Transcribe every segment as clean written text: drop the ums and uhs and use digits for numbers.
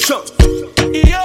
Sure. Yo.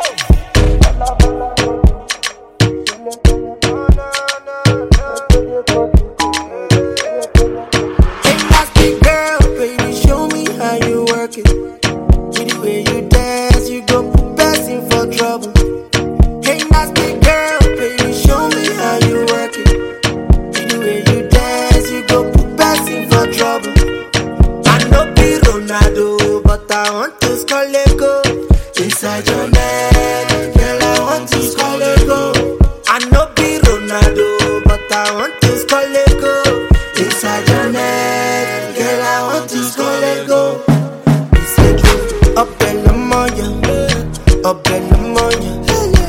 Hey, nasty girl, baby, show me how you work it. With the way you dance, you go put person for trouble. Hey, nasty girl, baby, show me how you work it. With the way you dance, you go put person for trouble. I know be Ronaldo, but I want to score a goal inside your net. Girl, I want to score a goal. I know be Ronaldo, but I want to score a goal inside your net. Girl, I want to score a goal. It's a dream. Up in the morning, up in the morning.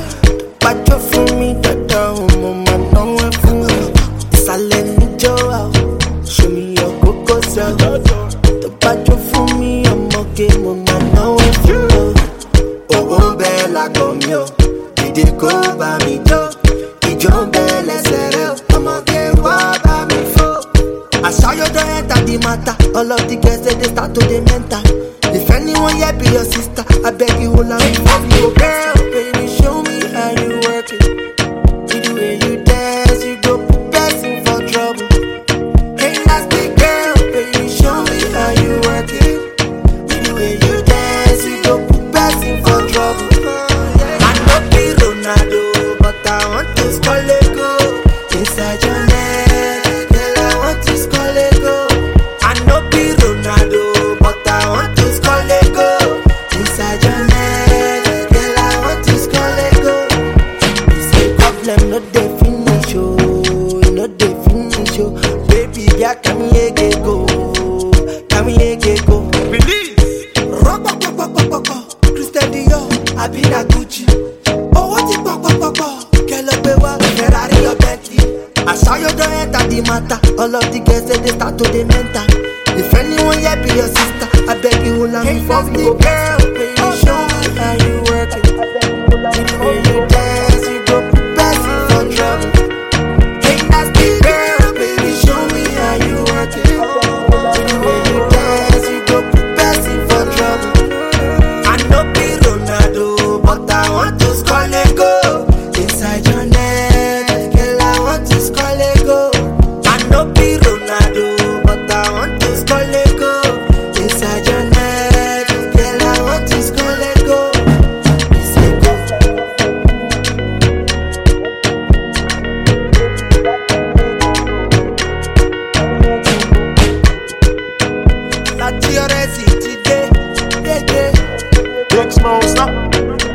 But you for me, that down, mama, no one for me. It's a let Joe. Show me your cocoa self. The battle for me, I'm okay, mama, no one for me. Oh, bella, come yo. Did it go by me, Joe? Ijo belle, sereo. I'm okay, what by me for? I saw you don't enter the matter. All of the girls say they start to the mental. If anyone here be your sister, I beg you hold on me from you, girl. Baby, show me how you work it. With the way you dance, you go put person for trouble. Hey, nasty girl, baby, show me how you work it. With the way you dance, you go put person for trouble. I know be Ronaldo, but I want to score a goal inside your net. Girl, I want to score a goal. I know be Ronaldo, but I want to score a goal inside your net. Girl, I want to score a goal. It's a problem, no dey finish, oh, no dey finish, oh. Baby, girl, come here, get go, come here, get go. Release. Rock, Christian Dior, I be na Gucci. Oh, what it pop, girl, up a walk, Ferrari or Bentley. I saw you don't enter the matter. All of the girls say they start to the mental. If anyone here be your sister, I beg you hold on me for me, girl. Baby, show me how you work it. With the way you dance, you go put person for trouble. Hey, nasty girl, baby, show me how you work it. With the way you dance, you go put person for trouble. I know be Ronaldo, but I want to score a goal inside your net. Girl, I want to score a goal. I know be Ronaldo, but I want to score a goal inside your net. Girl, I want to score a goal. It's a goal. La Tioresi today, yeah. Big Smoke, stop.